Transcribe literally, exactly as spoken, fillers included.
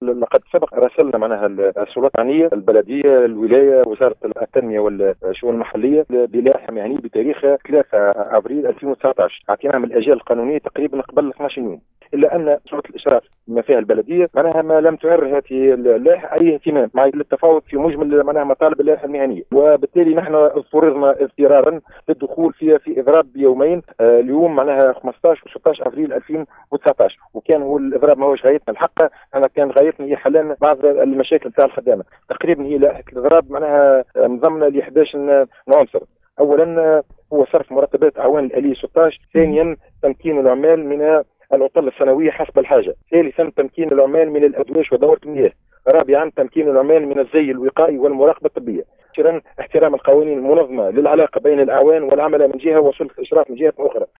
لقد سبق راسلنا معناها السلطات المعنيه، البلديه، الولايه، وزاره التنميه والشؤون المحليه بلاحم يعني بتاريخ ثلاثة أبريل ألفين وتسعة عشر، اعطيناهم الاجال القانونيه تقريبا قبل اثني عشر يوم، الا ان سلطه الاشراف بما فيها البلديه معناها ما لم تعر هذه اللائحه اي اهتمام مع التفاوض في مجمل معناها مطالب اللائحه المهنيه، وبالتالي نحن اضطررنا اضطرارا للدخول فيها في اضراب بيومين، آه اليوم معناها خمسطاش وستطاش أبريل ألفين وتسعة عشر، وكان هو الاضراب ما هوش غايتنا الحق، انا كان غايتنا هي حل بعض المشاكل تاع الخدامه، تقريبا هي لائحه الاضراب معناها مضمنه ل إحدى عشر عنصر. اولا هو صرف مرتبات اعوان الاليه ستة عشر، ثانيا تمكين العمال من العطل السنويه حسب الحاجه، ثالثا تمكين العمال من الادواش ودوره المياه، رابعا تمكين العمال من الزي الوقائي والمراقبه الطبيه، اخيرا احترام القوانين المنظمه للعلاقه بين الاعوان والعمل من جهه وسلطه الاشراف من جهه اخرى.